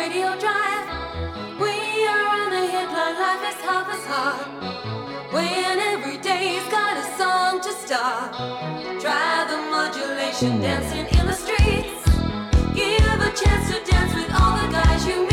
radio drive. We are on a hit line, life is half as hard. When every day's got a song to start. Try the modulation, dancing in the streets. Give a chance to dance with all the guys you